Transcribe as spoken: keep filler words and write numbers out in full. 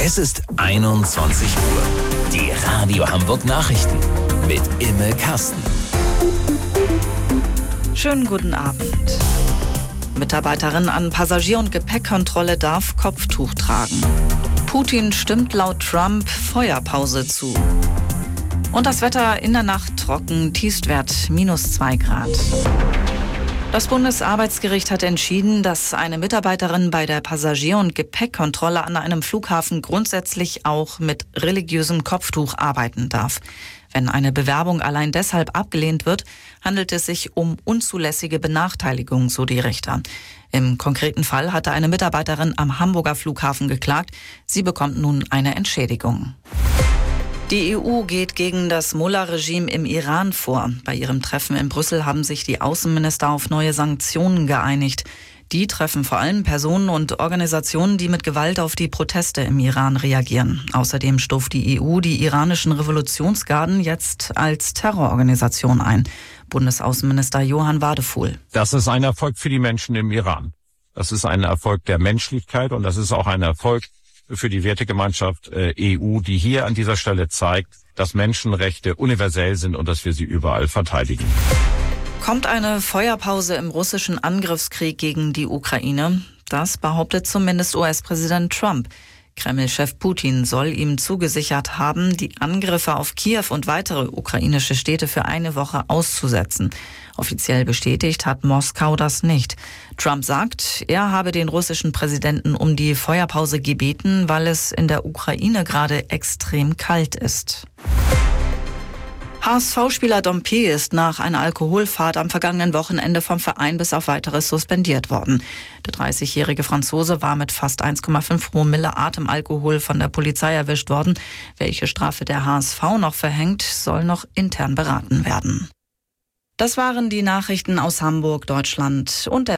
Es ist einundzwanzig Uhr. Die Radio Hamburg Nachrichten mit Imme Kasten. Schönen guten Abend. Mitarbeiterin an Passagier- und Gepäckkontrolle darf Kopftuch tragen. Putin stimmt laut Trump Feuerpause zu. Und das Wetter in der Nacht trocken, Tiefstwert minus zwei Grad. Das Bundesarbeitsgericht hat entschieden, dass eine Mitarbeiterin bei der Passagier- und Gepäckkontrolle an einem Flughafen grundsätzlich auch mit religiösem Kopftuch arbeiten darf. Wenn eine Bewerbung allein deshalb abgelehnt wird, handelt es sich um unzulässige Benachteiligung, so die Richter. Im konkreten Fall hatte eine Mitarbeiterin am Hamburger Flughafen geklagt. Sie bekommt nun eine Entschädigung. Die E U geht gegen das Mullah-Regime im Iran vor. Bei ihrem Treffen in Brüssel haben sich die Außenminister auf neue Sanktionen geeinigt. Die treffen vor allem Personen und Organisationen, die mit Gewalt auf die Proteste im Iran reagieren. Außerdem stuft die E U die iranischen Revolutionsgarden jetzt als Terrororganisation ein. Bundesaußenminister Johann Wadefuhl. Das ist ein Erfolg für die Menschen im Iran. Das ist ein Erfolg der Menschlichkeit und das ist auch ein Erfolg für die Wertegemeinschaft äh, E U, die hier an dieser Stelle zeigt, dass Menschenrechte universell sind und dass wir sie überall verteidigen. Kommt eine Feuerpause im russischen Angriffskrieg gegen die Ukraine? Das behauptet zumindest U S-Präsident Trump. Kreml-Chef Putin soll ihm zugesichert haben, die Angriffe auf Kiew und weitere ukrainische Städte für eine Woche auszusetzen. Offiziell bestätigt hat Moskau das nicht. Trump sagt, er habe den russischen Präsidenten um die Feuerpause gebeten, weil es in der Ukraine gerade extrem kalt ist. H S V-Spieler Dompe ist nach einer Alkoholfahrt am vergangenen Wochenende vom Verein bis auf Weiteres suspendiert worden. Der dreißigjährige Franzose war mit fast eins Komma fünf Promille Atemalkohol von der Polizei erwischt worden. Welche Strafe der H S V noch verhängt, soll noch intern beraten werden. Das waren die Nachrichten aus Hamburg, Deutschland und der